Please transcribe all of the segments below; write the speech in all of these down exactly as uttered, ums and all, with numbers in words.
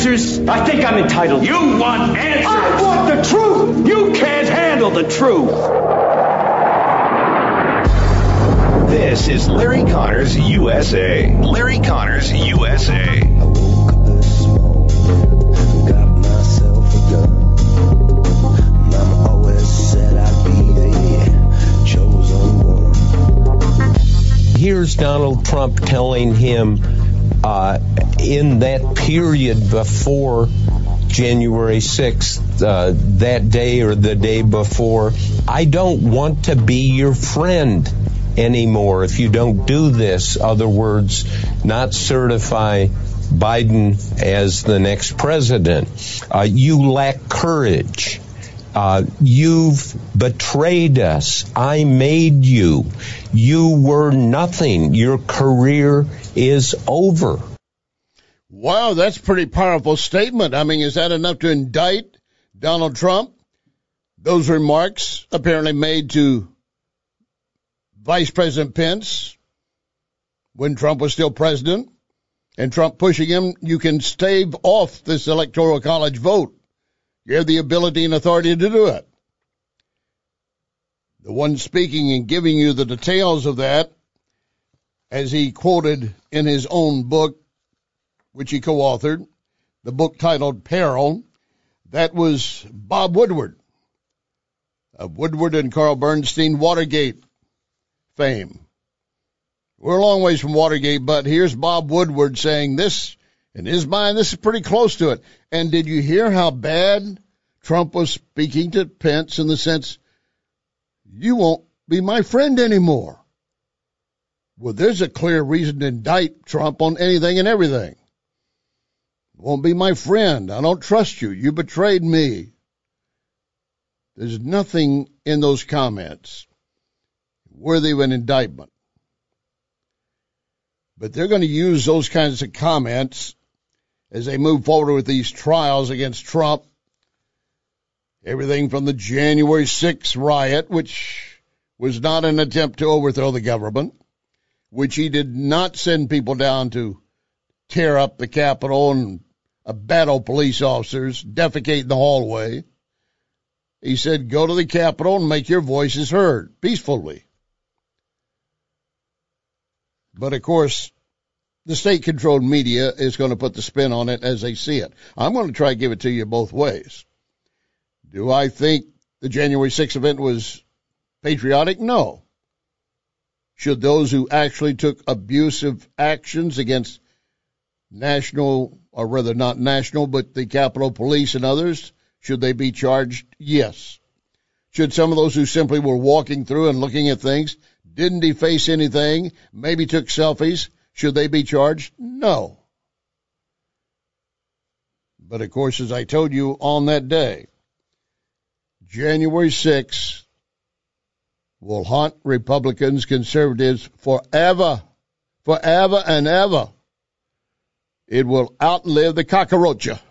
answers? I think I'm entitled. You want answers? I want the truth! You can't handle the truth. This is Larry Connors U S A. Larry Connors U S A. I woke up this morning, got myself a gun. Mama always said I'd be the chosen one. Here's Donald Trump telling him uh, in that period before January sixth, uh, that day or the day before, I don't want to be your friend anymore if you don't do this. Other words, not certify Biden as the next president. Uh, you lack courage. Uh, you've betrayed us. I made you. You were nothing. Your career is over. Wow, that's a pretty powerful statement. I mean, is that enough to indict Donald Trump? Those remarks apparently made to Vice President Pence when Trump was still president, and Trump pushing him, you can stave off this electoral college vote. You have the ability and authority to do it. The one speaking and giving you the details of that, as he quoted in his own book, which he co-authored, the book titled Peril, that was Bob Woodward of Woodward and Carl Bernstein Watergate fame. We're a long ways from Watergate, but here's Bob Woodward saying this, in his mind, this is pretty close to it. And did you hear how bad Trump was speaking to Pence in the sense, you won't be my friend anymore? Well, there's a clear reason to indict Trump on anything and everything. Won't be my friend. I don't trust you. You betrayed me. There's nothing in those comments worthy of an indictment. But they're going to use those kinds of comments as they move forward with these trials against Trump. Everything from the January sixth riot, which was not an attempt to overthrow the government, which he did not send people down to tear up the Capitol and uh, battle police officers, defecate in the hallway. He said, go to the Capitol and make your voices heard peacefully. But, of course, the state-controlled media is going to put the spin on it as they see it. I'm going to try to give it to you both ways. Do I think the January sixth event was patriotic? No. Should those who actually took abusive actions against national, or rather not national, but the Capitol Police and others, should they be charged? Yes. Should some of those who simply were walking through and looking at things, didn't deface anything, maybe took selfies, should they be charged? No. But, of course, as I told you on that day, January sixth will haunt Republicans, conservatives forever, forever and ever. It will outlive the cockroach. All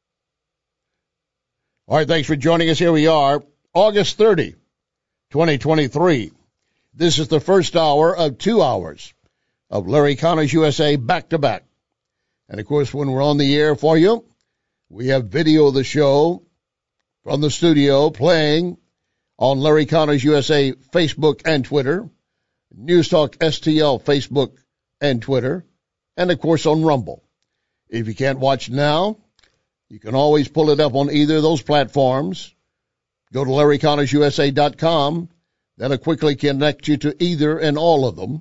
right, thanks for joining us. Here we are, August thirtieth, twenty twenty-three. This is the first hour of two hours of Larry Connors U S A back-to-back. And, of course, when we're on the air for you, we have video of the show from the studio playing on Larry Connors U S A Facebook and Twitter, News Talk S T L Facebook and Twitter, and, of course, on Rumble. If you can't watch now, you can always pull it up on either of those platforms. Go to Larry Connors U S A dot com. That'll quickly connect you to either and all of them.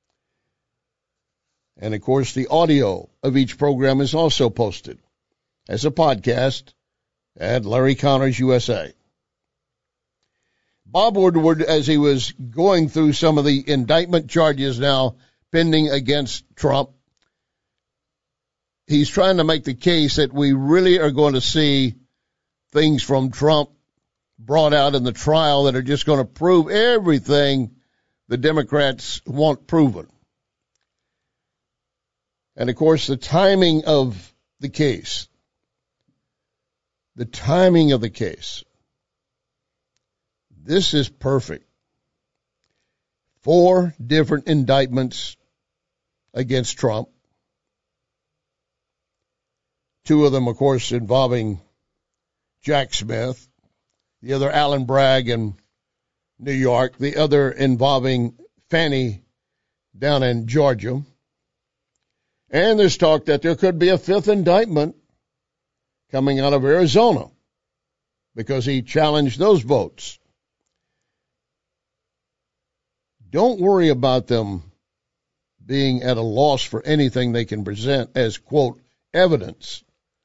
And, of course, the audio of each program is also posted as a podcast at Larry Connors U S A. Bob Woodward, as he was going through some of the indictment charges now pending against Trump, he's trying to make the case that we really are going to see things from Trump brought out in the trial that are just going to prove everything the Democrats want proven. And, of course, the timing of the case, the timing of the case, this is perfect. Four different indictments against Trump. Two of them, of course, involving Jack Smith. The other, Allen Bragg in New York. The other involving Fannie down in Georgia. And there's talk that there could be a fifth indictment coming out of Arizona because he challenged those votes. Don't worry about them being at a loss for anything they can present as, quote, evidence.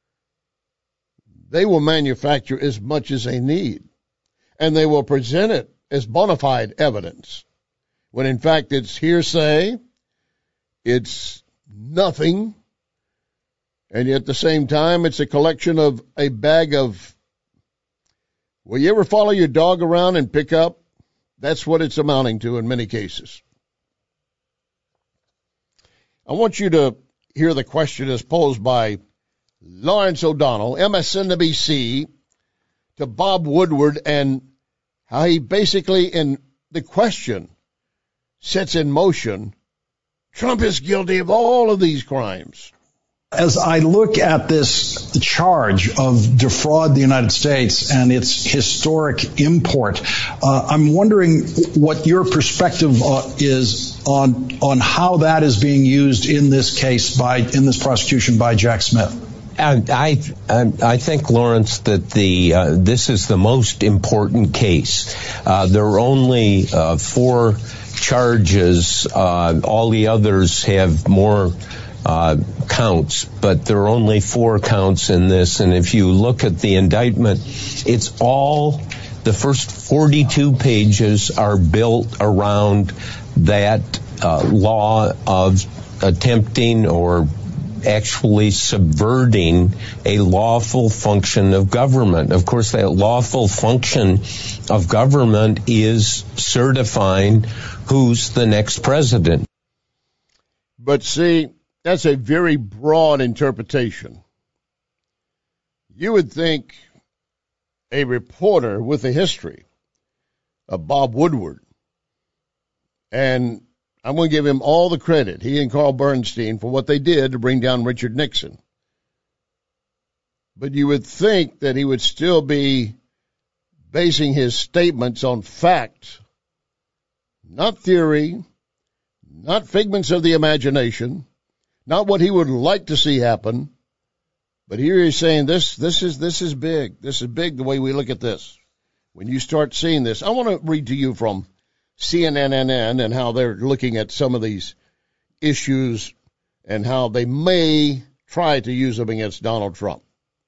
They will manufacture as much as they need, and they will present it as bona fide evidence, when in fact it's hearsay, it's nothing, and yet at the same time it's a collection of a bag of, will you ever follow your dog around and pick up? That's what it's amounting to in many cases. I want you to hear the question as posed by Lawrence O'Donnell, M S N B C, to Bob Woodward, and how he basically, in the question, sets in motion, Trump is guilty of all of these crimes. As I look at this charge of defraud the United States and its historic import, uh, I'm wondering what your perspective uh, is on on how that is being used in this case by in this prosecution by Jack Smith. I, I I think, Lawrence, that the uh, this is the most important case. Uh, there are only uh, four charges. Uh, all the others have more uh, counts, but there are only four counts in this. And if you look at the indictment, it's all, the first forty-two pages are built around that uh, law of attempting or actually subverting a lawful function of government. Of course, that lawful function of government is certifying who's the next president. But see, that's a very broad interpretation. You would think a reporter with a history of Bob Woodward, and I'm going to give him all the credit, he and Carl Bernstein, for what they did to bring down Richard Nixon. But you would think that he would still be basing his statements on fact, not theory, not figments of the imagination, not what he would like to see happen. But here he's saying this, this is, this is big. This is big the way we look at this. When you start seeing this, I want to read to you from C N N and how they're looking at some of these issues and how they may try to use them against Donald Trump.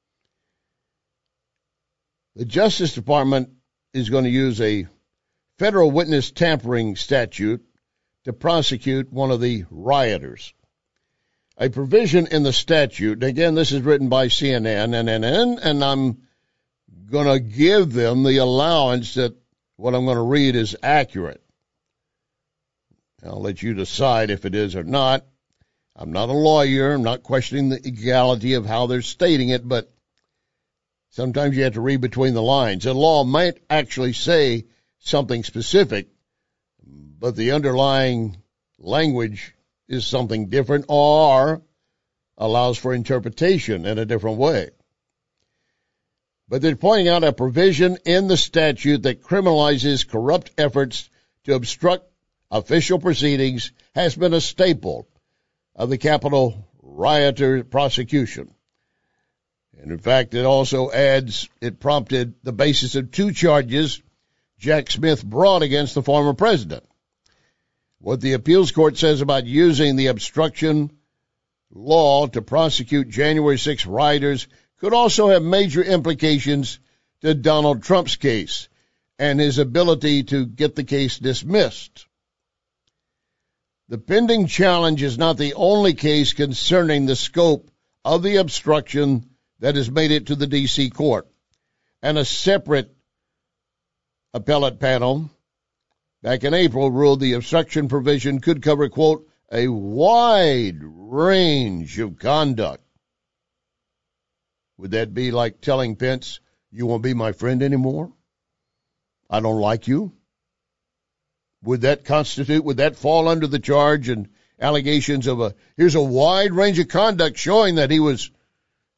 The Justice Department is going to use a federal witness tampering statute to prosecute one of the rioters. A provision in the statute, again, this is written by C N N, and, and, and, and I'm going to give them the allowance that what I'm going to read is accurate. I'll let you decide if it is or not. I'm not a lawyer. I'm not questioning the legality of how they're stating it, but sometimes you have to read between the lines. A law might actually say something specific, but the underlying language is something different or allows for interpretation in a different way. But they're pointing out a provision in the statute that criminalizes corrupt efforts to obstruct official proceedings has been a staple of the Capitol rioter prosecution. And in fact, it also adds, it prompted the basis of two charges Jack Smith brought against the former president. What the appeals court says about using the obstruction law to prosecute January sixth rioters could also have major implications to Donald Trump's case and his ability to get the case dismissed. The pending challenge is not the only case concerning the scope of the obstruction that has made it to the D C court, and a separate appellate panel back in April ruled the obstruction provision could cover, quote, a wide range of conduct. Would that be like telling Pence, you won't be my friend anymore? I don't like you? Would that constitute, would that fall under the charge and allegations of a, here's a wide range of conduct showing that he was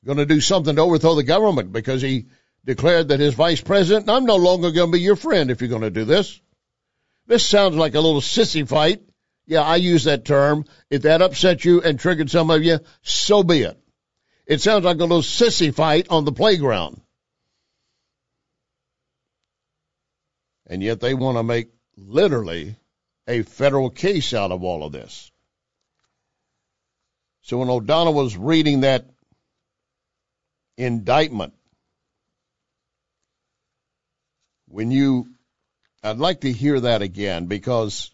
going to do something to overthrow the government because he declared that his vice president, I'm no longer going to be your friend if you're going to do this. This sounds like a little sissy fight. Yeah, I use that term. If that upset you and triggered some of you, so be it. It sounds like a little sissy fight on the playground. And yet they want to make literally a federal case out of all of this. So when O'Donnell was reading that indictment, when you, I'd like to hear that again, because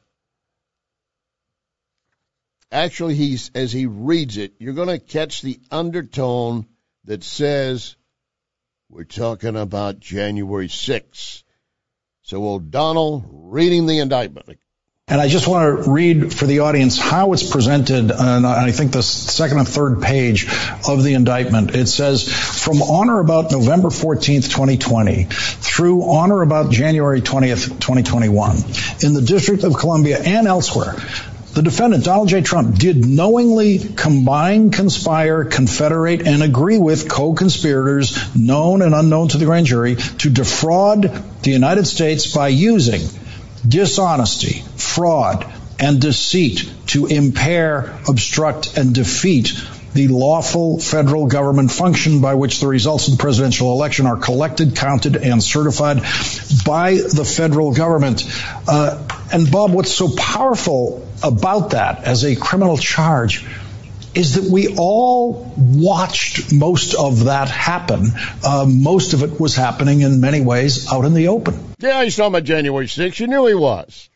actually he's, as he reads it, you're going to catch the undertone that says we're talking about January sixth. So O'Donnell reading the indictment. And I just want to read for the audience how it's presented, and I think the second and third page of the indictment. It says, from on or about November fourteenth, twenty twenty, through on or about January twentieth, twenty twenty-one, in the District of Columbia and elsewhere, the defendant, Donald J. Trump, did knowingly combine, conspire, confederate, and agree with co-conspirators, known and unknown to the grand jury, to defraud the United States by using dishonesty, fraud, and deceit to impair, obstruct, and defeat the lawful federal government function by which the results of the presidential election are collected, counted, and certified by the federal government. Uh, and Bob, what's so powerful about that as a criminal charge is that we all watched most of that happen. Uh, most of it was happening in many ways out in the open. Yeah, he's talking about January sixth. You knew he was.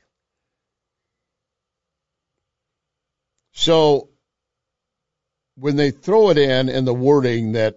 So when they throw it in in the wording that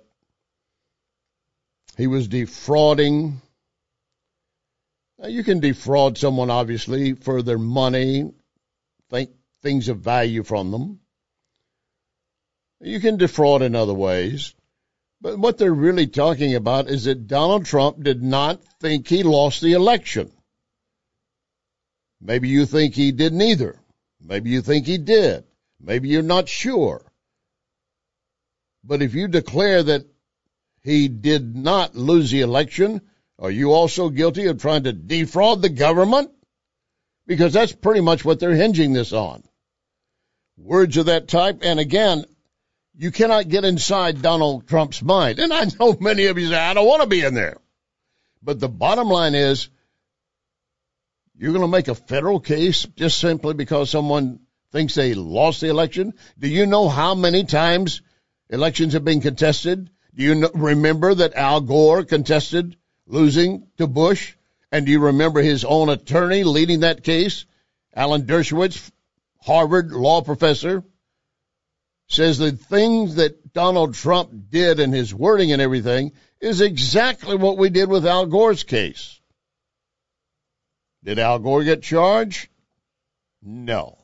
he was defrauding, now you can defraud someone, obviously, for their money, think things of value from them. You can defraud in other ways. But what they're really talking about is that Donald Trump did not think he lost the election. Maybe you think he didn't either. Maybe you think he did. Maybe you're not sure. But if you declare that he did not lose the election, are you also guilty of trying to defraud the government? Because that's pretty much what they're hinging this on. Words of that type. And again, you cannot get inside Donald Trump's mind. And I know many of you say, I don't want to be in there. But the bottom line is, you're going to make a federal case just simply because someone thinks they lost the election? Do you know how many times elections have been contested? Do you know, remember that Al Gore contested losing to Bush? And do you remember his own attorney leading that case? Alan Dershowitz, Harvard law professor, says the things that Donald Trump did in his wording and everything is exactly what we did with Al Gore's case. Did Al Gore get charged? No.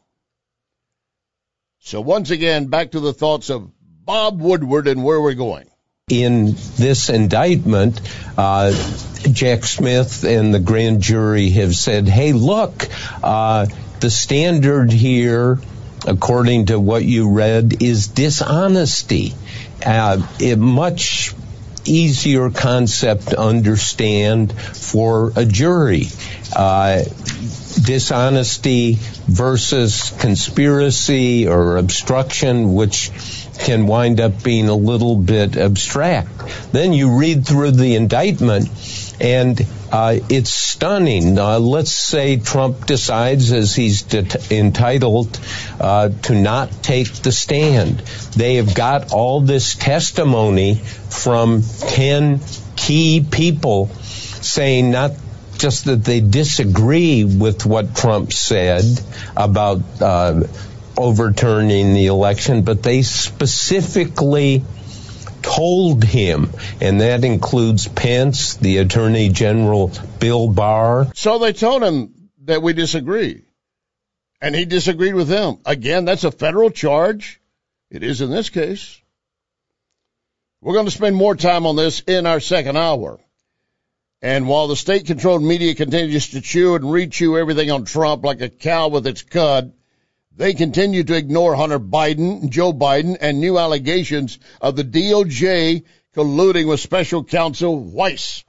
So once again, back to the thoughts of Bob Woodward and where we're going. In this indictment, uh, Jack Smith and the grand jury have said, hey, look, uh, the standard here, according to what you read, is dishonesty. Uh, a much easier concept to understand for a jury. Uh, dishonesty versus conspiracy or obstruction, which can wind up being a little bit abstract. Then you read through the indictment, and uh, it's stunning. Uh, let's say Trump decides, as he's det- entitled, uh, to not take the stand. They have got all this testimony from ten key people saying not just that they disagree with what Trump said about uh, overturning the election, but they specifically told him, and that includes Pence, the Attorney General Bill Barr. So they told him that we disagree, and he disagreed with them. Again, that's a federal charge. It is in this case. We're going to spend more time on this in our second hour. And while the state-controlled media continues to chew and re-chew everything on Trump like a cow with its cud, They continue to ignore Hunter Biden, Joe Biden, and new allegations of the D O J colluding with special counsel Weiss.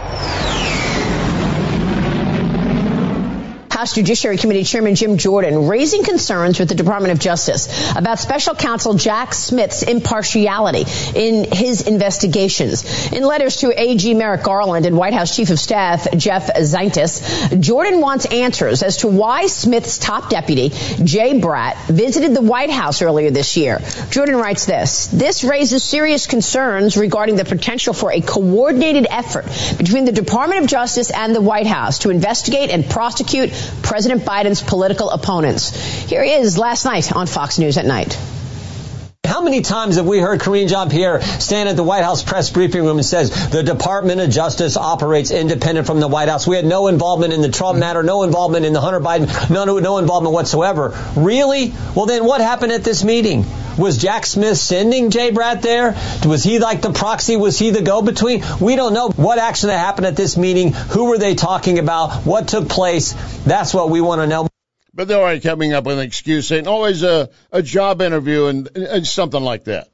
House Judiciary Committee Chairman Jim Jordan raising concerns with the Department of Justice about special counsel Jack Smith's impartiality in his investigations. In letters to A G Merrick Garland and White House Chief of Staff Jeff Zientis, Jordan wants answers as to why Smith's top deputy, Jay Bratt, visited the White House earlier this year. Jordan writes this: this raises serious concerns regarding the potential for a coordinated effort between the Department of Justice and the White House to investigate and prosecute President Biden's political opponents. Here he is last night on Fox News at Night. How many times have we heard Karine Jean-Pierre stand at the White House press briefing room and says the Department of Justice operates independent from the White House? We had no involvement in the Trump matter, no involvement in the Hunter Biden, no, no, no involvement whatsoever. Really? Well, then what happened at this meeting? Was Jack Smith sending Jay Bratt there? Was he like the proxy? Was he the go-between? We don't know what actually happened at this meeting. Who were they talking about? What took place? That's what we want to know. But they're already coming up with an excuse saying, always a, a job interview and, and something like that.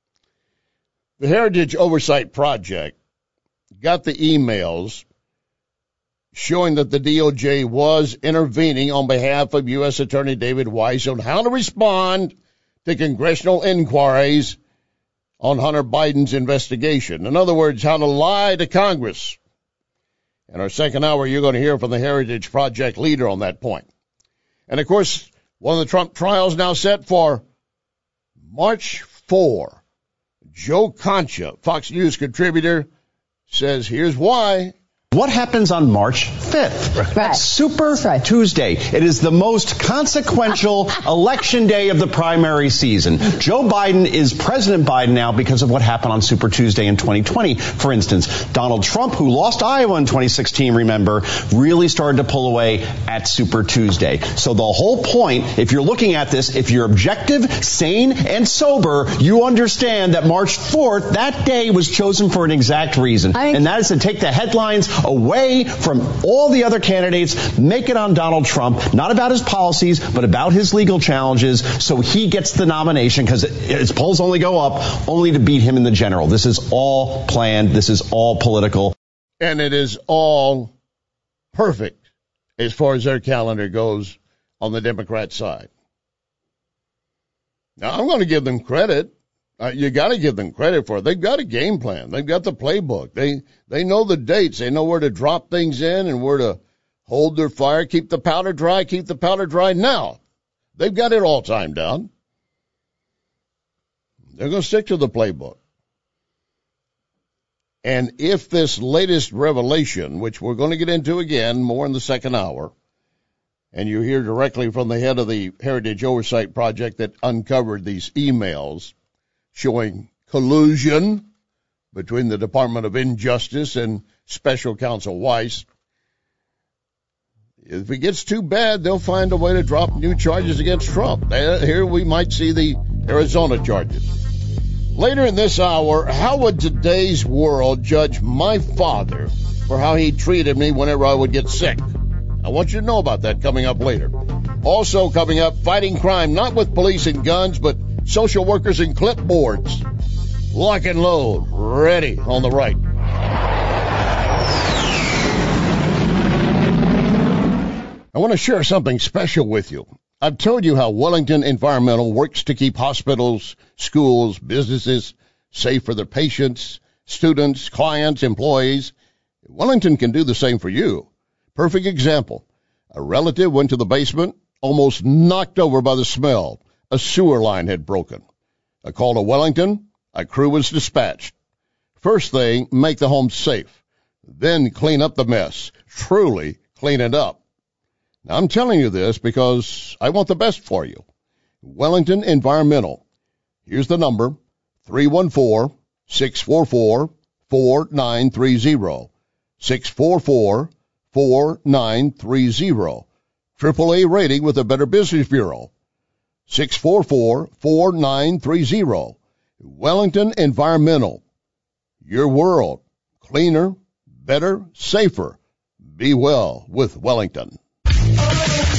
The Heritage Oversight Project got the emails showing that the D O J was intervening on behalf of U S Attorney David Weiss on how to respond to congressional inquiries on Hunter Biden's investigation. In other words, how to lie to Congress. In our second hour, you're going to hear from the Heritage Project leader on that point. And, of course, one of the Trump trials now set for March fourth. Joe Concha, Fox News contributor, says here's why. What happens on March fifth? Right. That's Super right. Tuesday. It is the most consequential election day of the primary season. Joe Biden is President Biden now because of what happened on Super Tuesday in twenty twenty. For instance, Donald Trump, who lost Iowa in twenty sixteen, remember, really started to pull away at Super Tuesday. So the whole point, if you're looking at this, if you're objective, sane, and sober, you understand that March fourth, that day was chosen for an exact reason. I... And that is to take the headlines away from all the other candidates, make it on Donald Trump, not about his policies, but about his legal challenges, so he gets the nomination, because his polls only go up, only to beat him in the general. This is all planned. This is all political. And it is all perfect as far as their calendar goes on the Democrat side. Now, I'm going to give them credit. Uh, you got to give them credit for it. They've got a game plan. They've got the playbook. They they know the dates. They know where to drop things in and where to hold their fire, keep the powder dry, keep the powder dry now. They've got it all timed out. They're going to stick to the playbook. And if this latest revelation, which we're going to get into again more in the second hour, and you hear directly from the head of the Heritage Oversight Project that uncovered these emails showing collusion between the Department of Injustice and Special Counsel Weiss. If it gets too bad, they'll find a way to drop new charges against Trump. Here we might see the Arizona charges. Later in this hour, how would today's world judge my father for how he treated me whenever I would get sick? I want you to know about that coming up later. Also coming up, fighting crime, not with police and guns, but social workers and clipboards. Lock and load. Ready on the right. I want to share something special with you. I've told you how Wellington Environmental works to keep hospitals, schools, businesses safe for their patients, students, clients, employees. Wellington can do the same for you. Perfect example. A relative went to the basement, almost knocked over by the smell. A sewer line had broken. A call to Wellington, a crew was dispatched. First thing, make the home safe. Then clean up the mess. Truly clean it up. Now, I'm telling you this because I want the best for you. Wellington Environmental. Here's the number, three one four, six four four, four nine three zero. six four four, four nine three zero. triple A rating with the Better Business Bureau. six four four, four nine three zero. Wellington Environmental. Your world. Cleaner, better, safer. Be well with Wellington.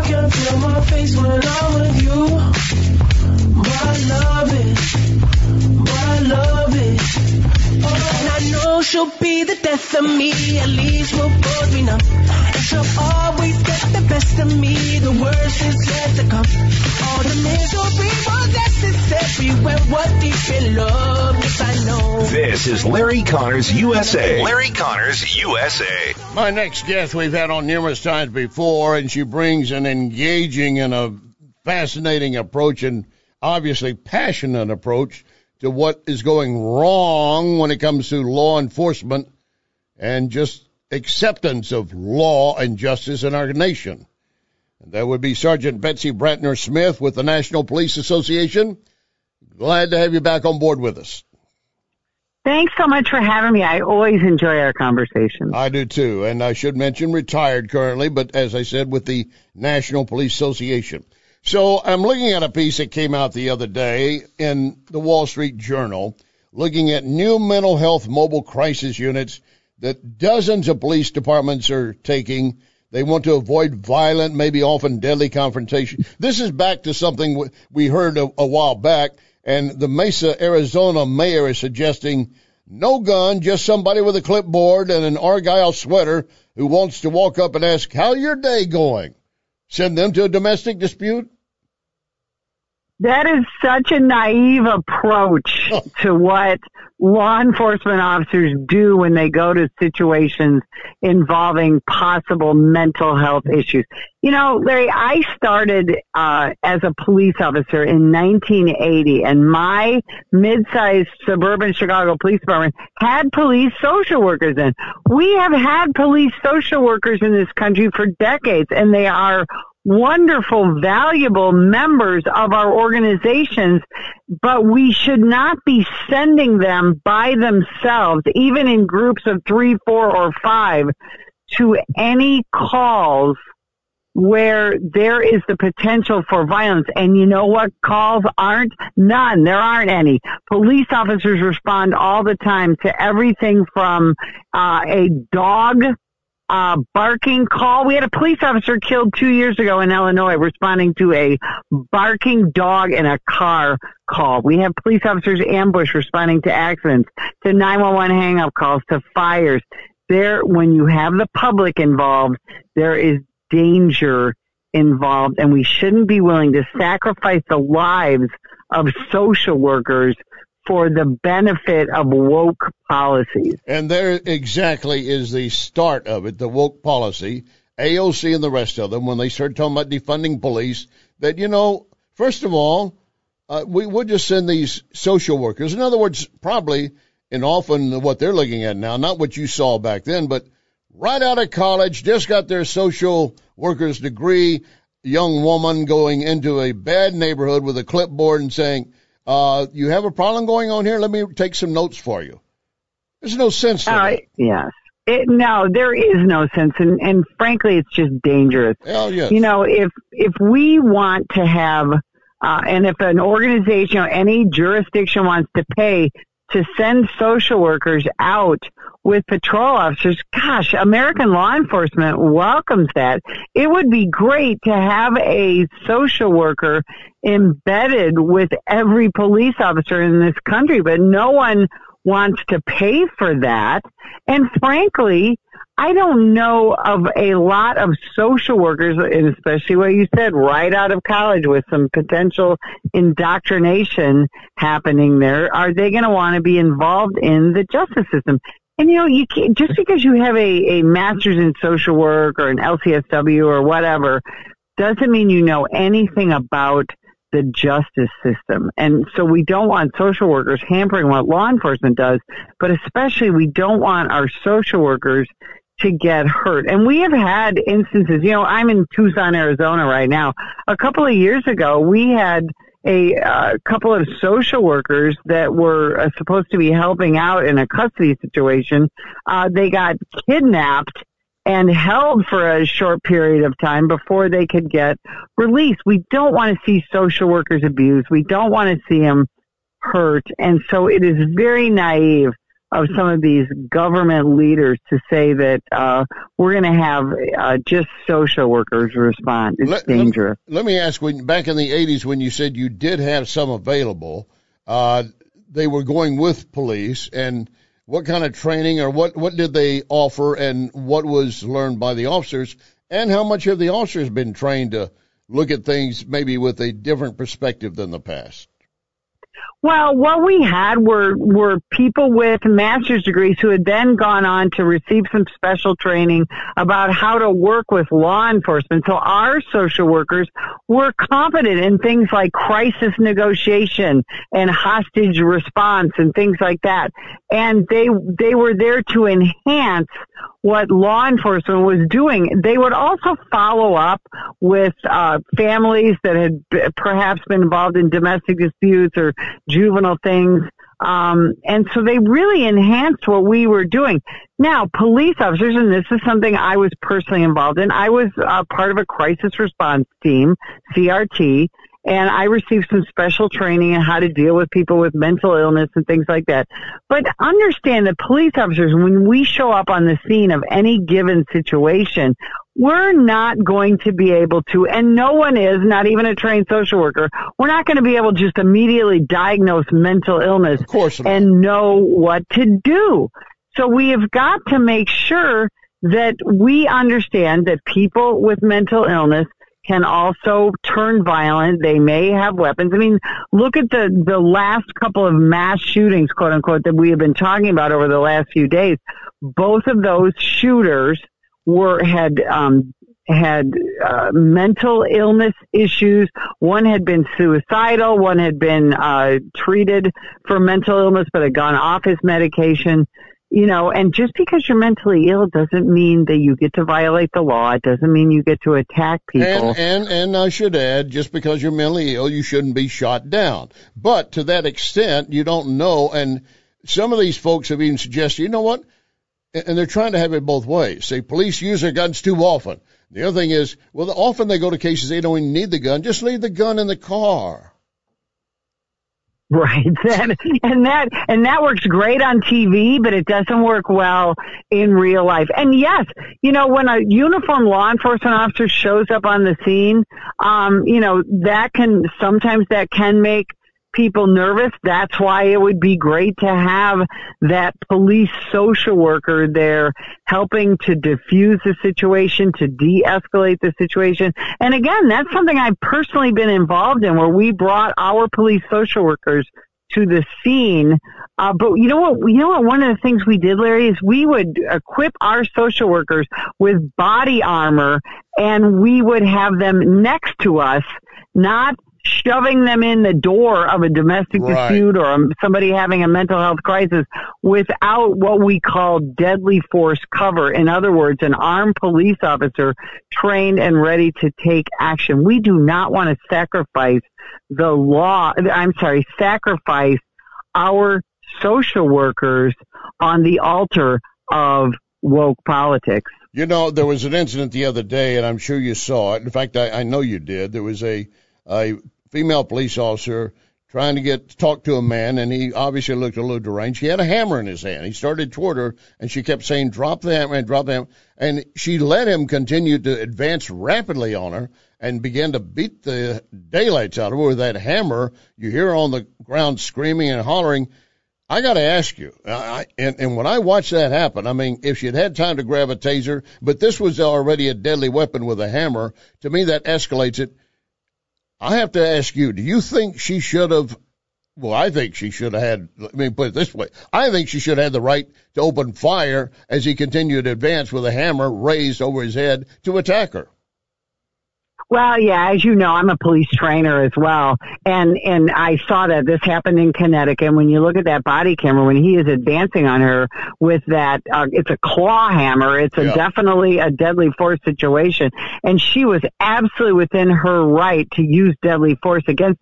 can feel my face when I'm with you. But I love it. But I love it. And I know she'll be the death of me. At least we'll both be numb. And she'll always get the best of me. The worst is yet to come. All the misery was necessary when we're deep in love. Yes, I know. This is Larry Connors U S A. Larry Connors U S A. My next guest we've had on numerous times before, and she brings an engaging and a fascinating approach and obviously passionate approach to what is going wrong when it comes to law enforcement and just acceptance of law and justice in our nation. And that would be Sergeant Betsy Bratner Smith with the National Police Association. Glad to have you back on board with us. Thanks so much for having me. I always enjoy our conversations. I do too. And I should mention retired currently, but as I said, with the National Police Association. So I'm looking at a piece that came out the other day in the Wall Street Journal, looking at new mental health mobile crisis units that dozens of police departments are taking. They want to avoid violent, maybe often deadly confrontation. This is back to something we heard a, a while back, and the Mesa, Arizona mayor is suggesting no gun, just somebody with a clipboard and an Argyle sweater who wants to walk up and ask, "How's your day going?" Send them to a domestic dispute? That is such a naive approach to what law enforcement officers do when they go to situations involving possible mental health issues. You know, Larry, I started uh as a police officer in nineteen eighty, and my mid-sized suburban Chicago Police Department had police social workers in. We have had police social workers in this country for decades, and they are wonderful, valuable members of our organizations, but we should not be sending them by themselves, even in groups of three, four, or five, to any calls where there is the potential for violence. And you know what calls aren't? None. There aren't any. Police officers respond all the time to everything from uh, a dog Uh, barking call. We had a police officer killed two years ago in Illinois responding to a barking dog in a car call. We have police officers ambushed responding to accidents, to nine one one hang-up calls, to fires. There, when you have the public involved, there is danger involved, and we shouldn't be willing to sacrifice the lives of social workers for the benefit of woke policies. And there exactly is the start of it, the woke policy. A O C and the rest of them, when they start talking about defunding police, that, you know, first of all, uh, we would just send these social workers. In other words, probably, and often what they're looking at now, not what you saw back then, but right out of college, just got their social worker's degree, young woman going into a bad neighborhood with a clipboard and saying, Uh, you have a problem going on here? Let me take some notes for you. There's no sense to uh, that. Yes. It, no, there is no sense. And, and frankly, it's just dangerous. Hell yes. You know, if, if we want to have, uh, and if an organization or any jurisdiction wants to pay to send social workers out with patrol officers, gosh, American law enforcement welcomes that. It would be great to have a social worker embedded with every police officer in this country, but no one wants to pay for that. And frankly, I don't know of a lot of social workers, and especially what you said, right out of college with some potential indoctrination happening there. Are they going to want to be involved in the justice system? And, you know, you can't, just because you have a, a master's in social work or an L C S W or whatever doesn't mean you know anything about the justice system. And so we don't want social workers hampering what law enforcement does, but especially we don't want our social workers to get hurt. And we have had instances, you know, I'm in Tucson, Arizona right now. A couple of years ago, we had a uh, couple of social workers that were uh, supposed to be helping out in a custody situation. Uh, they got kidnapped and held for a short period of time before they could get released. We don't want to see social workers abused. We don't want to see them hurt. And so it is very naive of some of these government leaders to say that uh, we're going to have uh, just social workers respond. It's let, dangerous. Let, let me ask, when back in the eighties when you said you did have some available, uh, they were going with police, and what kind of training or what, what did they offer, and what was learned by the officers, and how much have the officers been trained to look at things maybe with a different perspective than the past? Well, what we had were were people with master's degrees who had then gone on to receive some special training about how to work with law enforcement. So our social workers were competent in things like crisis negotiation and hostage response and things like that. And they they were there to enhance what law enforcement was doing. They would also follow up with uh families that had b- perhaps been involved in domestic disputes or juvenile things. Um, and so they really enhanced what we were doing. Now, police officers, and this is something I was personally involved in, I was uh, part of a crisis response team, C R T, and I received some special training on how to deal with people with mental illness and things like that. But understand that police officers, when we show up on the scene of any given situation, we're not going to be able to, and no one is, not even a trained social worker, we're not going to be able to just immediately diagnose mental illness of course not. And know what to do. So we have got to make sure that we understand that people with mental illness can also turn violent. They may have weapons. I mean, look at the, the last couple of mass shootings, quote unquote, that we have been talking about over the last few days. Both of those shooters were, had, um, had, uh, mental illness issues. One had been suicidal. One had been, uh, treated for mental illness, but had gone off his medication. You know, and just because you're mentally ill doesn't mean that you get to violate the law. It doesn't mean you get to attack people. And, and, and I should add, just because you're mentally ill, you shouldn't be shot down. But to that extent, you don't know. And some of these folks have even suggested, you know what? And they're trying to have it both ways. Say police use their guns too often. The other thing is, well, often they go to cases they don't even need the gun. Just leave the gun in the car. Right. and, and that, and that works great on T V, but it doesn't work well in real life. And yes, you know, when a uniformed law enforcement officer shows up on the scene, um, you know, that can, sometimes that can make people nervous. That's why it would be great to have that police social worker there helping to diffuse the situation, to de-escalate the situation. And again, that's something I've personally been involved in, where we brought our police social workers to the scene. Uh, but you know what, you know what, one of the things we did, Larry, is we would equip our social workers with body armor, and we would have them next to us, not shoving them in the door of a domestic right. dispute or somebody having a mental health crisis without what we call deadly force cover. In other words, an armed police officer trained and ready to take action. We do not want to sacrifice the law, I'm sorry, sacrifice our social workers on the altar of woke politics. You know, there was an incident the other day, and I'm sure you saw it. In fact, I, I know you did. There was a, a female police officer trying to get to talk to a man, and he obviously looked a little deranged. He had a hammer in his hand. He started toward her, and she kept saying, drop the hammer, and drop the hammer. And she let him continue to advance rapidly on her and began to beat the daylights out of her with that hammer. You hear her on the ground screaming and hollering. I got to ask you, I, and, and when I watched that happen, I mean, if she had had time to grab a taser, but this was already a deadly weapon with a hammer, to me that escalates it. I have to ask you, do you think she should have, well, I think she should have had, let me put it this way, I think she should have had the right to open fire as he continued to advance with a hammer raised over his head to attack her. Well, yeah, as you know, I'm a police trainer as well, and and I saw that this happened in Connecticut. When you look at that body camera, when he is advancing on her with that, uh, it's a claw hammer. It's a yeah. definitely a deadly force situation, and she was absolutely within her right to use deadly force against him.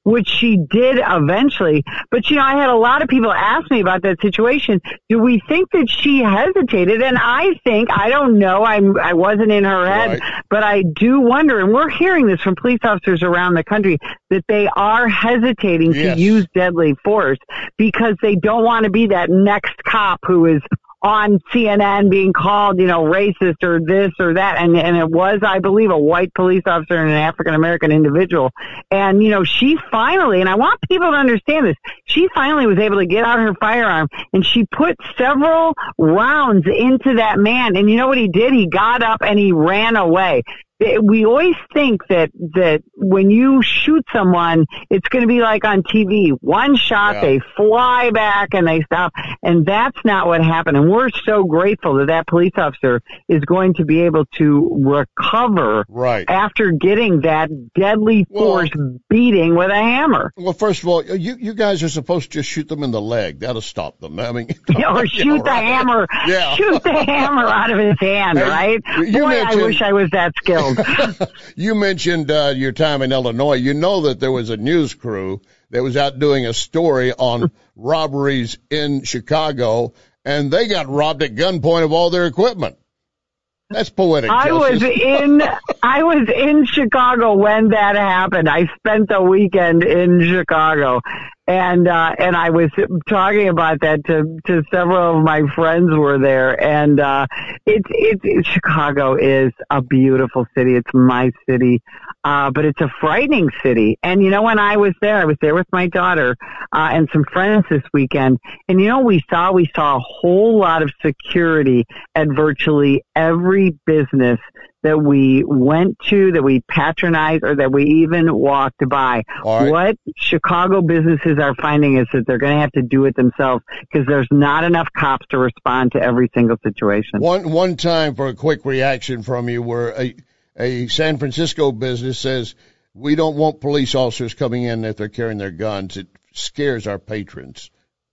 which she did eventually. But, you know, I had a lot of people ask me about that situation. Do we think that she hesitated? And I think, I don't know, I'm, I wasn't in her head, Right. but I do wonder, and we're hearing this from police officers around the country, that they are hesitating Yes. to use deadly force because they don't want to be that next cop who is on C N N being called, you know, racist or this or that. And, and it was, I believe, a white police officer and an African-American individual. And, you know, she finally, and I want people to understand this, she finally was able to get out her firearm and she put several rounds into that man. And you know what he did? He got up and he ran away. We always think that, that when you shoot someone, it's going to be like on T V. One shot, Yeah. they fly back and they stop. And that's not what happened. And we're so grateful that that police officer is going to be able to recover Right. after getting that deadly force Well- beating with a hammer. Well, first of all, you you guys are supposed to just shoot them in the leg. That'll stop them. I mean, Yeah, or you shoot know, the right? hammer, Yeah. shoot the hammer out of his hand, Hey, right? you Boy, I mentioned- wish I was that skilled. You mentioned uh, your time in Illinois. You know that there was a news crew that was out doing a story on robberies in Chicago, and they got robbed at gunpoint of all their equipment. That's poetic I was justice. in I was in Chicago when that happened. I spent the weekend in Chicago, and uh, and I was talking about that to to several of my friends were there, and uh, it's it's it, Chicago is a beautiful city. It's my city, uh, but it's a frightening city. And you know, when I was there, I was there with my daughter uh, and some friends this weekend, and you know, we saw we saw a whole lot of security at virtually every business that we went to, that we patronized, or that we even walked by. All right. What Chicago businesses are finding is that they're going to have to do it themselves because there's not enough cops to respond to every single situation. One one time for a quick reaction from you, where a a San Francisco business says we don't want police officers coming in if they're carrying their guns. It scares our patrons.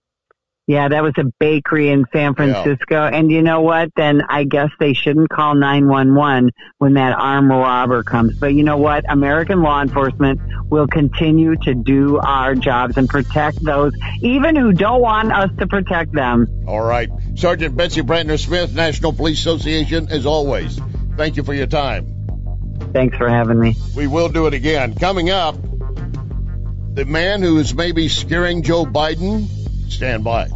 Yeah, that was a bakery in San Francisco. And you know what? Then I guess they shouldn't call nine one one when that armed robber comes. But you know what? American law enforcement will continue to do our jobs and protect those, even who don't want us to protect them. All right. Sergeant Betsy Brantner Smith, National Police Association, as always. Thank you for your time. Thanks for having me. We will do it again. Coming up, the man who is maybe scaring Joe Biden. Stand by.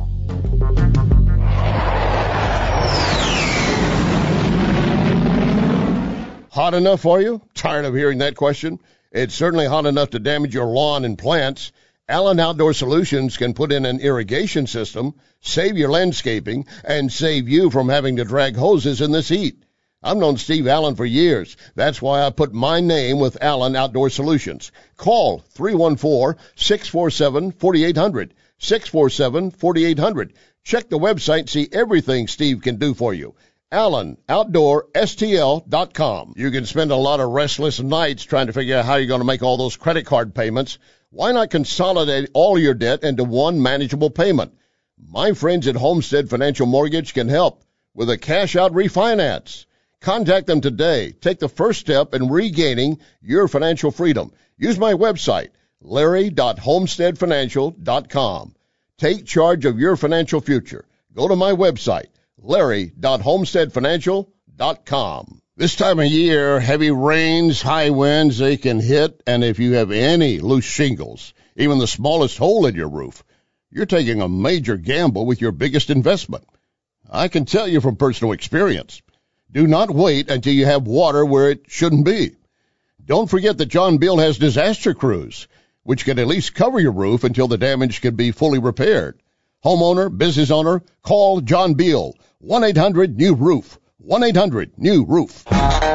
Hot enough for you? Tired of hearing that question? It's certainly hot enough to damage your lawn and plants. Allen Outdoor Solutions can put in an irrigation system, save your landscaping, and save you from having to drag hoses in this heat. I've known Steve Allen for years. That's why I put my name with Allen Outdoor Solutions. Call three one four, six four seven, four eight zero zero, six four seven, four eight zero zero. Check the website and see everything Steve can do for you. Allen Outdoor S T L dot com. You can spend a lot of restless nights trying to figure out how you're going to make all those credit card payments. Why not consolidate all your debt into one manageable payment? My friends at Homestead Financial Mortgage can help with a cash-out refinance. Contact them today. Take the first step in regaining your financial freedom. Use my website, larry dot homestead financial dot com. Take charge of your financial future. Go to my website, larry dot homestead financial dot com. This time of year, heavy rains, high winds, they can hit, and if you have any loose shingles, even the smallest hole in your roof, you're taking a major gamble with your biggest investment. I can tell you from personal experience. Do not wait until you have water where it shouldn't be. Don't forget that John Beal has disaster crews, which can at least cover your roof until the damage can be fully repaired. Homeowner, business owner, call John Beal, one eight hundred new roof, one eight hundred new roof.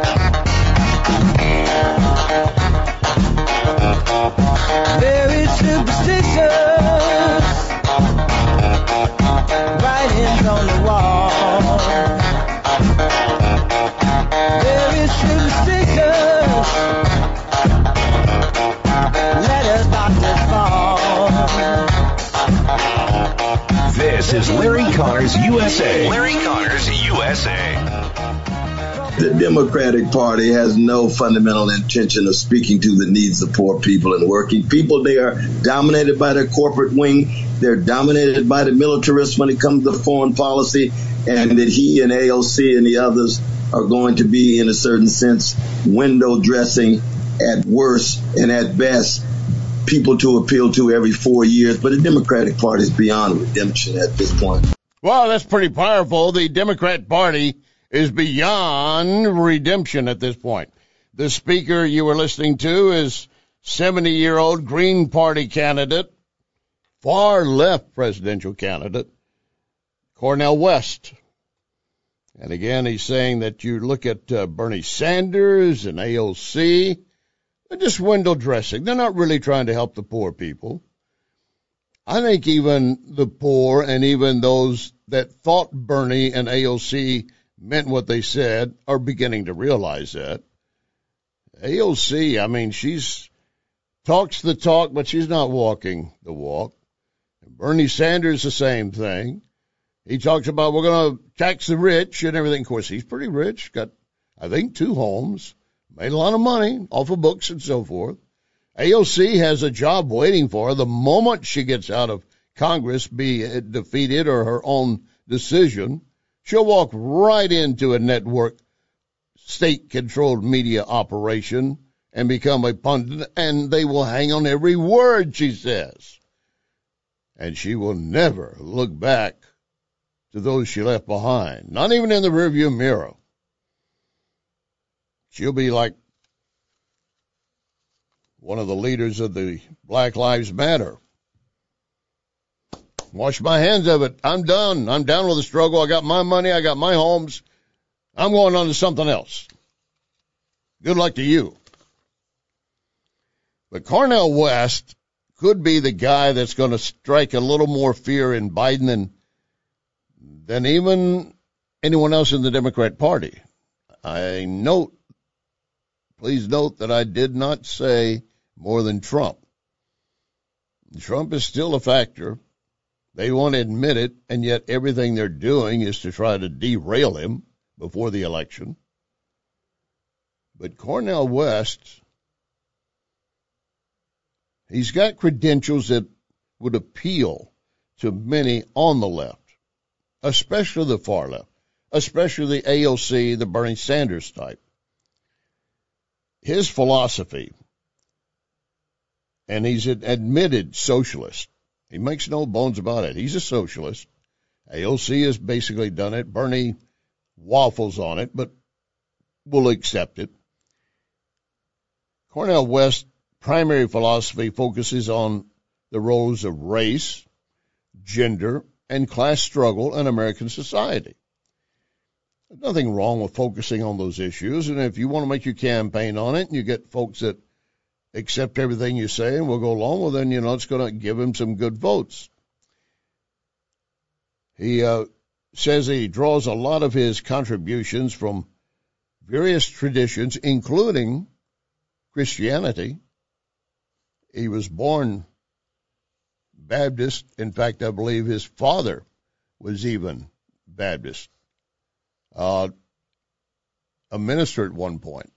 Very superstitious, writings on the wall. Very superstitious, letters about to fall. This is Larry Connors U S A. Larry Connors U S A. The Democratic Party has no fundamental intention of speaking to the needs of poor people and working people. They are dominated by their corporate wing. They're dominated by the militarists when it comes to foreign policy, and that he and A O C and the others are going to be, in a certain sense, window dressing at worst and at best people to appeal to every four years. But the Democratic Party is beyond redemption at this point. Well, that's pretty powerful. The Democrat Party is beyond redemption at this point. The speaker you were listening to is seventy-year-old Green Party candidate, far left presidential candidate, Cornel West. And again, he's saying that you look at uh, Bernie Sanders and A O C, they're just window dressing. They're not really trying to help the poor people. I think even the poor and even those that thought Bernie and A O C meant what they said are beginning to realize that. A O C, I mean, she's talks the talk, but she's not walking the walk. Bernie Sanders, the same thing. He talks about we're going to tax the rich and everything. Of course, he's pretty rich, got, I think, two homes, made a lot of money off of books and so forth. A O C has a job waiting for her the moment she gets out of Congress, be it defeated or her own decision. She'll walk right into a network, state-controlled media operation and become a pundit, and they will hang on every word she says. And she will never look back to those she left behind, not even in the rearview mirror. She'll be like one of the leaders of the Black Lives Matter. Wash my hands of it. I'm done. I'm done with the struggle. I got my money. I got my homes. I'm going on to something else. Good luck to you. But Cornel West could be the guy that's going to strike a little more fear in Biden than, than even anyone else in the Democrat Party. I note, please note that I did not say more than Trump. Trump is still a factor. They won't admit it, and yet everything they're doing is to try to derail him before the election. But Cornel West, he's got credentials that would appeal to many on the left, especially the far left, especially the A O C, the Bernie Sanders type. His philosophy, and he's an admitted socialist. He makes no bones about it. He's a socialist. A O C has basically done it. Bernie waffles on it, but will accept it. Cornel West's primary philosophy focuses on the roles of race, gender, and class struggle in American society. There's nothing wrong with focusing on those issues, and if you want to make your campaign on it and you get folks that accept everything you say and will go along, well, then, you know, it's going to give him some good votes. He uh, says that he draws a lot of his contributions from various traditions, including Christianity. He was born Baptist. In fact, I believe his father was even Baptist, uh, a minister at one point.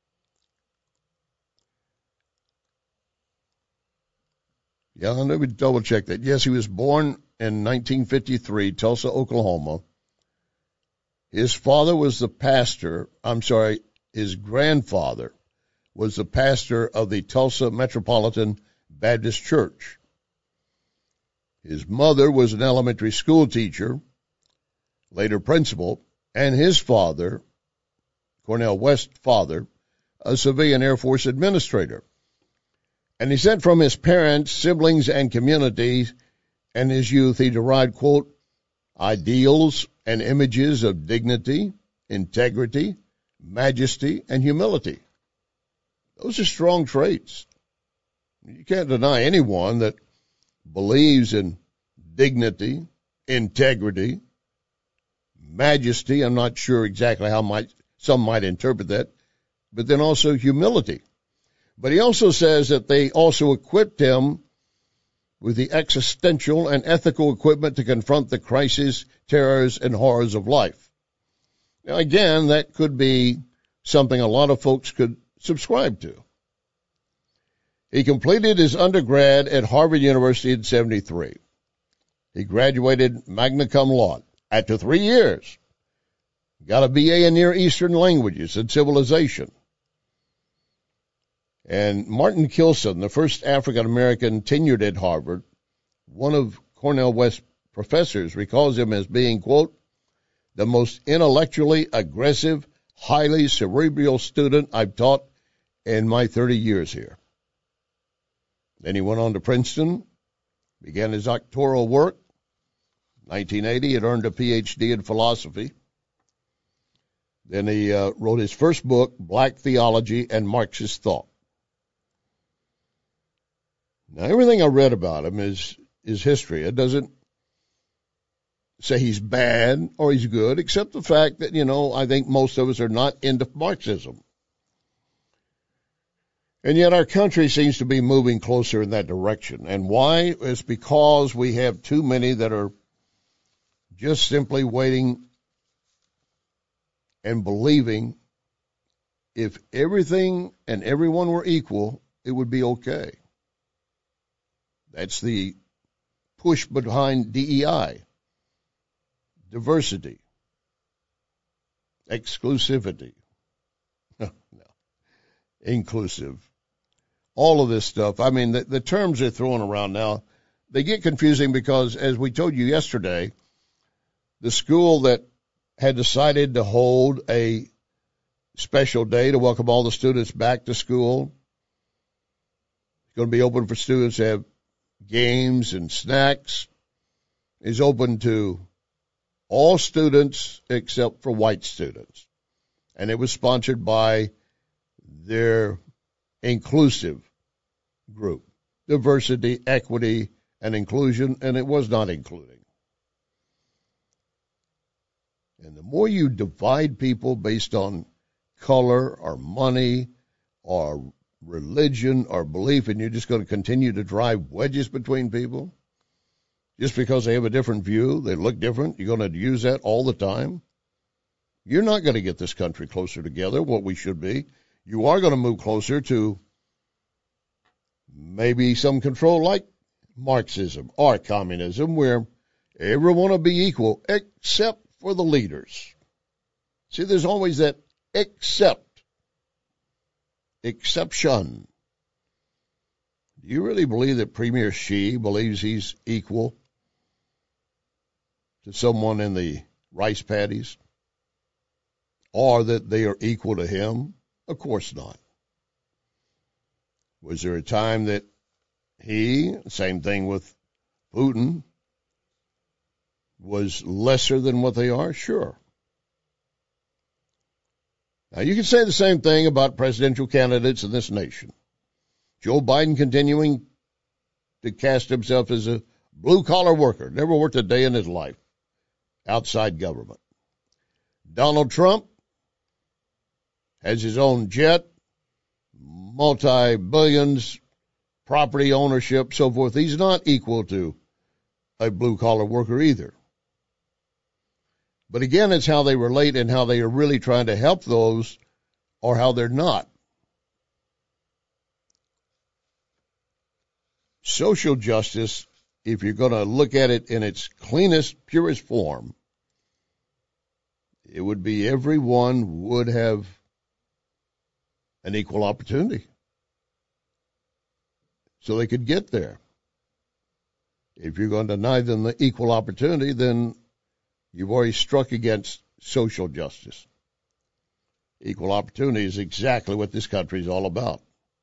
Yeah, let me double check that. Yes, he was born in nineteen fifty-three, Tulsa, Oklahoma. His father was the pastor, I'm sorry, his grandfather was the pastor of the Tulsa Metropolitan Baptist Church. His mother was an elementary school teacher, later principal, and his father, Cornel West's father, a civilian Air Force administrator. And he said from his parents, siblings, and community and his youth, he derived, quote, ideals and images of dignity, integrity, majesty, and humility. Those are strong traits. You can't deny anyone that believes in dignity, integrity, majesty. I'm not sure exactly how might, some might interpret that, but then also humility. But he also says that they also equipped him with the existential and ethical equipment to confront the crises, terrors, and horrors of life. Now, again, that could be something a lot of folks could subscribe to. He completed his undergrad at Harvard University in seventy-three. He graduated magna cum laude after three years. Got a B A in Near Eastern Languages and Civilization. And Martin Kilson, the first African-American tenured at Harvard, one of Cornell West professors, recalls him as being, quote, the most intellectually aggressive, highly cerebral student I've taught in my thirty years here. Then he went on to Princeton, began his doctoral work. nineteen eighty, he had earned a P H D in philosophy. Then he uh, wrote his first book, Black Theology and Marxist Thought. Now, everything I read about him is, is history. It doesn't say he's bad or he's good, except the fact that, you know, I think most of us are not into Marxism. And yet our country seems to be moving closer in that direction. And why? It's because we have too many that are just simply waiting and believing if everything and everyone were equal, it would be okay. That's the push behind D E I. Diversity. Exclusivity. No. Inclusive. All of this stuff. I mean, the, the terms they're throwing around now, they get confusing because, as we told you yesterday, the school that had decided to hold a special day to welcome all the students back to school, it's going to be open for students to have games and snacks, is open to all students except for white students. And it was sponsored by their inclusive group, diversity, equity, and inclusion, and it was not including. And the more you divide people based on color or money or religion or belief, and you're just going to continue to drive wedges between people just because they have a different view, they look different, you're going to use that all the time, you're not going to get this country closer together, what we should be. You are going to move closer to maybe some control like Marxism or communism, where everyone will be equal except for the leaders. See, there's always that except. Exception. Do you really believe that Premier Xi believes he's equal to someone in the rice paddies? Or that they are equal to him? Of course not. Was there a time that he, same thing with Putin, was lesser than what they are? Sure. Now, you can say the same thing about presidential candidates in this nation. Joe Biden continuing to cast himself as a blue-collar worker, never worked a day in his life outside government. Donald Trump has his own jet, multi-billions, property ownership, so forth. He's not equal to a blue-collar worker either. But again, it's how they relate and how they are really trying to help those or how they're not. Social justice, if you're going to look at it in its cleanest, purest form, it would be everyone would have an equal opportunity so they could get there. If you're going to deny them the equal opportunity, then you've already struck against social justice. Equal opportunity is exactly what this country is all about.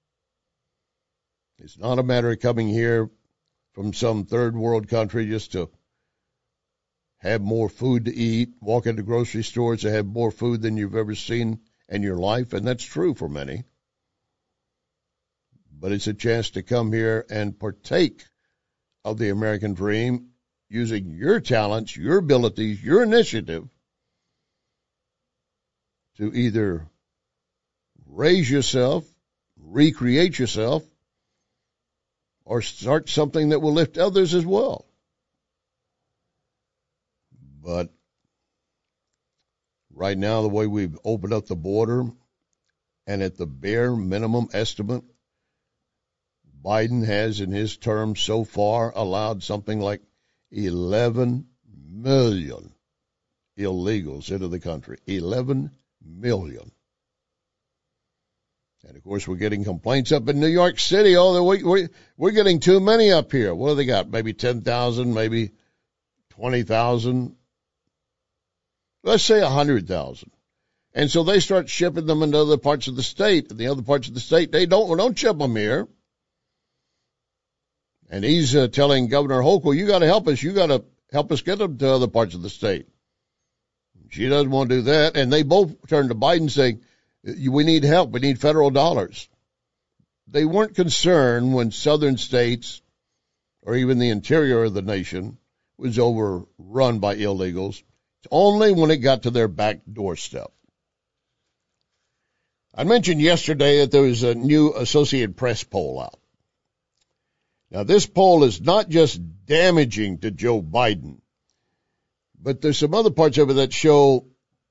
It's not a matter of coming here from some third world country just to have more food to eat, walk into grocery stores and have more food than you've ever seen in your life, and that's true for many. But it's a chance to come here and partake of the American dream using your talents, your abilities, your initiative to either raise yourself, recreate yourself, or start something that will lift others as well. But Right now, the way we've opened up the border, and at the bare minimum estimate, Biden has in his term so far allowed something like eleven million illegals into the country. eleven million. And, of course, we're getting complaints up in New York City. Oh, we, we, we're getting too many up here. What do they got? Maybe ten thousand, maybe twenty thousand. Let's say one hundred thousand. And so they start shipping them into other parts of the state. And the other parts of the state, they don't, don't ship them here. And he's uh, telling Governor Hochul, you got to help us. You got to help us get them to other parts of the state. She doesn't want to do that. And they both turn to Biden saying, we need help. We need federal dollars. They weren't concerned when southern states or even the interior of the nation was overrun by illegals. It's only when it got to their back doorstep. I mentioned yesterday that there was a new Associated Press poll out. Now, this poll is not just damaging to Joe Biden, but there's some other parts of it that show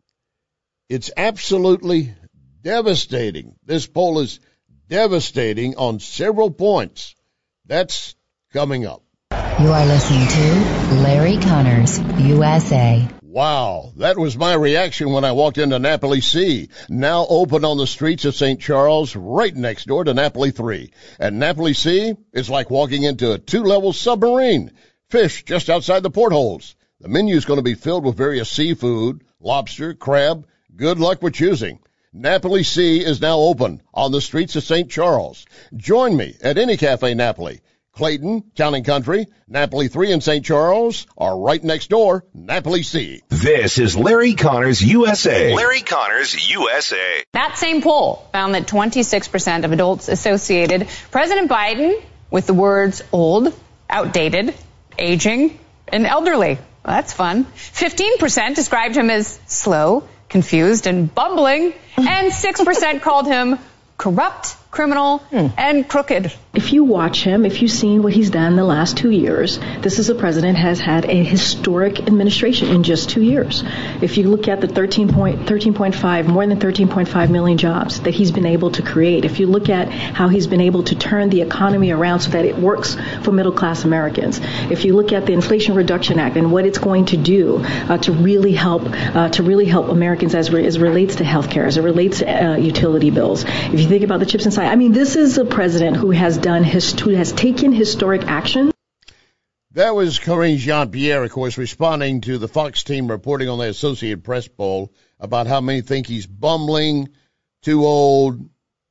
it's absolutely devastating. This poll is devastating on several points. That's coming up. You are listening to Larry Connors, U S A. Wow, that was my reaction when I walked into Napoli C, now open on the streets of Saint Charles, right next door to Napoli three. And Napoli C is like walking into a two-level submarine. Fish just outside the portholes. The menu is going to be filled with various seafood, lobster, crab. Good luck with choosing. Napoli C is now open on the streets of Saint Charles. Join me at any Cafe Napoli. Clayton, Town and Country, Napoli three and Saint Charles are right next door, Napoli C. This is Larry Connors, U S A. Larry Connors, U S A. That same poll found that twenty-six percent of adults associated President Biden with the words old, outdated, aging, and elderly. Well, that's fun. fifteen percent described him as slow, confused, and bumbling, and six percent called him corrupt, criminal, hmm. and crooked. If you watch him, if you've seen what he's done the last two years, this is a president has had a historic administration in just two years. If you look at the thirteen point five, more than thirteen point five million jobs that he's been able to create, if you look at how he's been able to turn the economy around so that it works for middle-class Americans, if you look at the Inflation Reduction Act and what it's going to do uh, to really help uh, to really help Americans as, re- as it relates to health care, as it relates to uh, utility bills, if you think about the chips inside, I mean, this is a president who has done his, who has taken historic action. That was Karine Jean-Pierre, of course, responding to the Fox team reporting on the Associated Press poll about how many think he's bumbling, too old,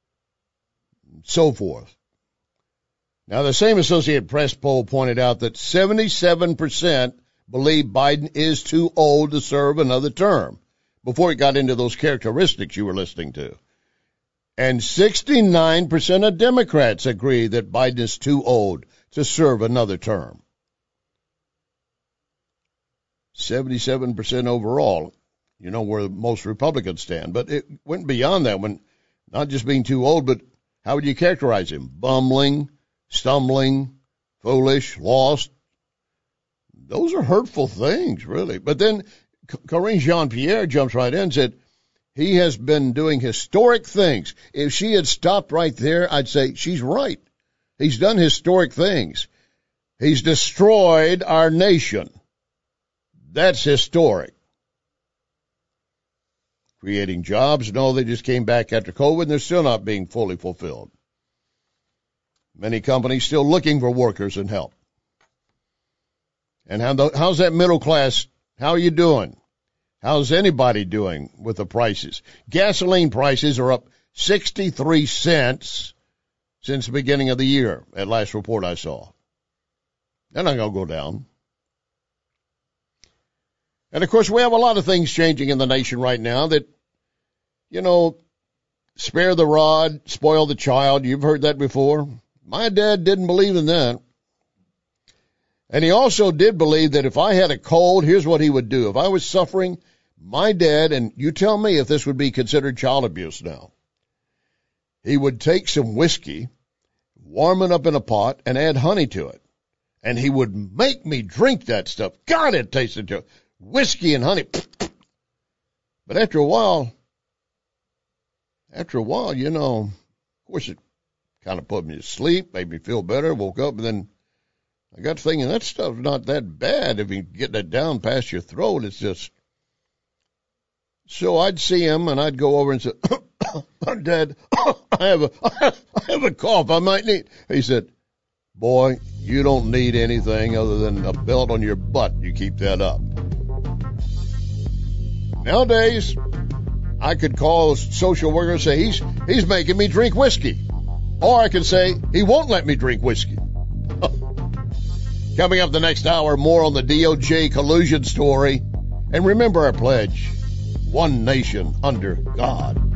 so forth. Now, the same Associated Press poll pointed out that seventy-seven percent believe Biden is too old to serve another term before he got into those characteristics you were listening to. And sixty-nine percent of Democrats agree that Biden is too old to serve another term. seventy-seven percent overall, you know, where most Republicans stand. But it went beyond that when not just being too old, but how would you characterize him? Bumbling, stumbling, foolish, lost. Those are hurtful things, really. But then Karine Jean-Pierre jumps right in and said, he has been doing historic things. If she had stopped right there, I'd say she's right. He's done historic things. He's destroyed our nation. That's historic. Creating jobs, no, they just came back after COVID, and they're still not being fully fulfilled. Many companies still looking for workers and help. And how the, how's that middle class? How are you doing? How's anybody doing with the prices? Gasoline prices are up sixty-three cents since the beginning of the year, at last report I saw. They're not going to go down. And, of course, we have a lot of things changing in the nation right now that, you know, spare the rod, spoil the child. You've heard that before. My dad didn't believe in that. And he also did believe that if I had a cold, here's what he would do. If I was suffering, my dad, and you tell me if this would be considered child abuse now, he would take some whiskey, warm it up in a pot, and add honey to it. And he would make me drink that stuff. God, it tasted good. Whiskey and honey. But after a while, after a while, you know, of course it kind of put me to sleep, made me feel better, woke up, and then I got thinking that stuff's not that bad if you get that down past your throat. It's just, so I'd see him and I'd go over and say, Dad, I have a, I have a cough. I might need. He said, boy, you don't need anything other than a belt on your butt. You keep that up. Nowadays, I could call a social worker and say, he's, he's making me drink whiskey. Or I could say, he won't let me drink whiskey. Coming up the next hour, more on the D O J collusion story. And remember our pledge, one nation under God.